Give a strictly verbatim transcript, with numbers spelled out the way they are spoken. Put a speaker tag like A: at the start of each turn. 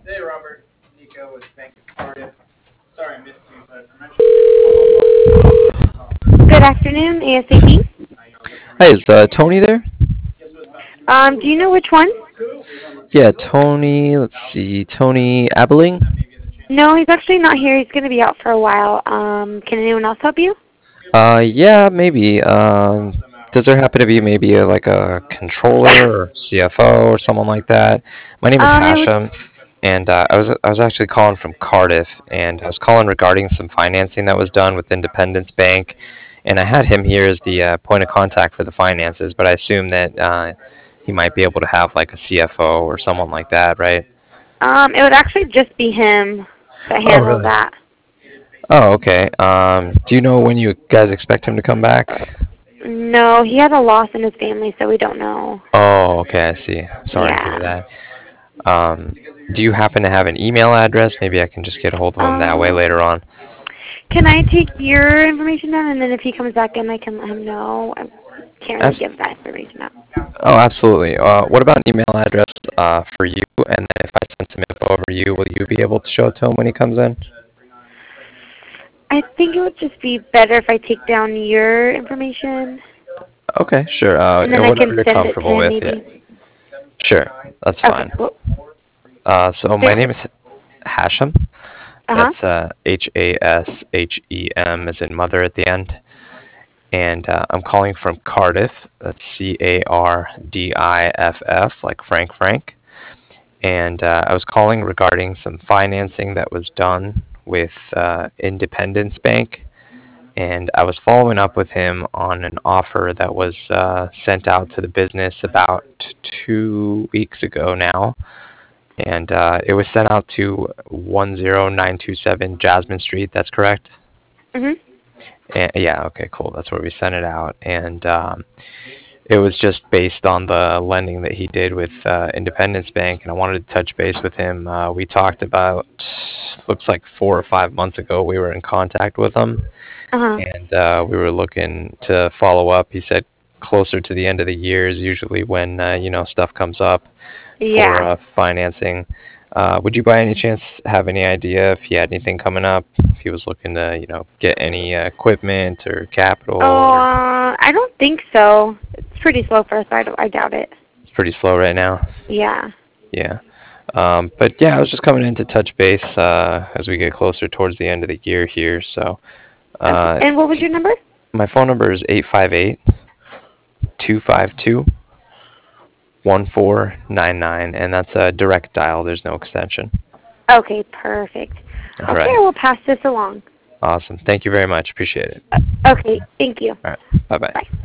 A: Hey, Robert. Nico with Bank of Cardiff. Sorry I missed you, but I'm actually
B: Good afternoon, A S A P.
C: Hi, is uh, Tony there?
B: Um, do you know which one?
C: Yeah, Tony, let's see, Tony Abeling?
B: No, he's actually not here. He's going to be out for a while. Um, can anyone else help you?
C: Uh, yeah, maybe. Um, does there happen to be maybe a, like a controller or C F O or someone like that? My name is
B: Um, it would.
C: Hashem, and uh, I was I was actually calling from Cardiff, and I was calling regarding some financing that was done with Independence Bank, and I had him here as the uh, point of contact for the finances, but I assume that uh, he might be able to have like a C F O or someone like that, right?
B: Um, it would actually just be him that
C: Oh,
B: handles
C: really?
B: that.
C: Oh, okay. Um, do you know when you guys expect him to come back?
B: No, he had a loss in his family, so we don't know.
C: Oh, okay, I see. Sorry to hear
B: Yeah.
C: that. Um, do you happen to have an email address? Maybe I can just get a hold of him that way
B: Um,
C: later on.
B: can I take your information down, and then if he comes back in, I can let him know? I can't really
C: Abs-
B: give that information out.
C: oh, absolutely. Uh, what about an email address uh, for you? And then if I send some info over to you, will you be able to show it to him when he comes in?
B: I think it would just be better if I take down your information,
C: Okay, sure. Uh,
B: and then I
C: whatever
B: can
C: you're
B: send it to
C: comfortable
B: him,
C: with. Yeah.
B: maybe.
C: Sure, that's
B: Okay.
C: fine.
B: Well,
C: Uh, so my name is Hashem.
B: uh-huh.
C: That's uh, H A S H E M as in mother at the end. And uh, I'm calling from Cardiff. That's C A R D I F F, like Frank Frank. And uh, I was calling regarding some financing that was done with uh, Independence Bank. And I was following up with him on an offer that was uh, sent out to the business about two weeks ago now. And uh, it was sent out to one zero nine two seven Jasmine Street. That's correct?
B: Mhm.
C: And, yeah, okay, cool. That's where we sent it out. And um, it was just based on the lending that he did with uh, Independence Bank, and I wanted to touch base with him. Uh, we talked about, looks like four or five months ago, we were in contact with him,
B: Uh-huh.
C: and uh, we were looking to follow up. He said closer to the end of the year is usually when, uh, you know, stuff comes up for
B: Yeah.
C: uh, financing. Uh, would you by any chance have any idea if he had anything coming up? If he was looking to, you know, get any uh, equipment or capital?
B: Oh,
C: Or
B: uh, I don't think so. It's pretty slow for us. I, don't, I doubt it.
C: it's pretty slow right now.
B: Yeah.
C: Yeah. Um, but yeah, I was just coming in to touch base uh, as we get closer towards the end of the year here. So
B: Okay.
C: uh,
B: And what was your number?
C: my phone number is eight five eight, two five two, one four nine nine, and that's a direct dial. There's no extension.
B: Okay, perfect.
C: All
B: Okay,
C: right.
B: I will pass this along.
C: Awesome. Thank you very much. Appreciate it.
B: Uh, okay, thank you.
C: All right. Bye-bye.
B: Bye.